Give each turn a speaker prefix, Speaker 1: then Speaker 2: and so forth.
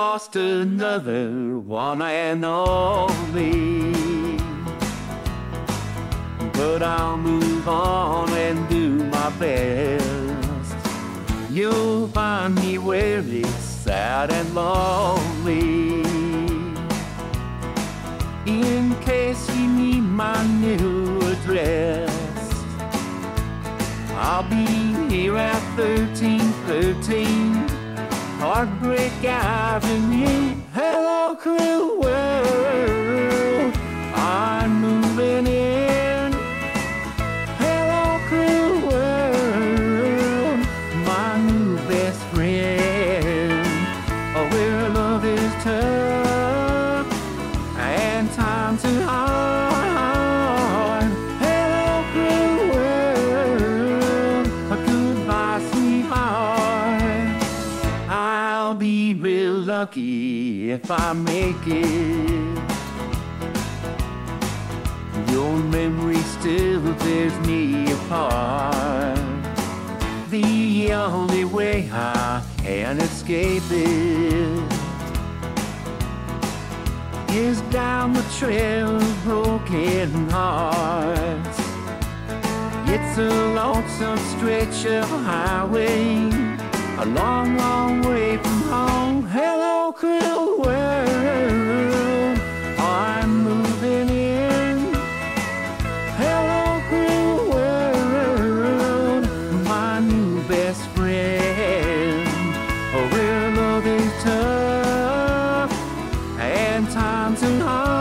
Speaker 1: lost another one and only. But I'll move on and do my best. You'll find me where it's sad and lonely. In case you need my new address, I'll be here at 1313 Heartbreak Avenue. Hello, cruel world, I'm moving in. Hello, cruel world, my new best friend. Oh, where love is tough and times are hard. Hello, cruel world, goodbye, sweetheart. I'll be real lucky if I make it. Your memory still tears me apart. The only way I can escape it is down the trail of broken hearts. It's a lonesome stretch of highway, a long, long way from home. Hello, cruel world, I'm moving in. Hello, cruel world, my new best friend. Oh, where love is tough and times are hard.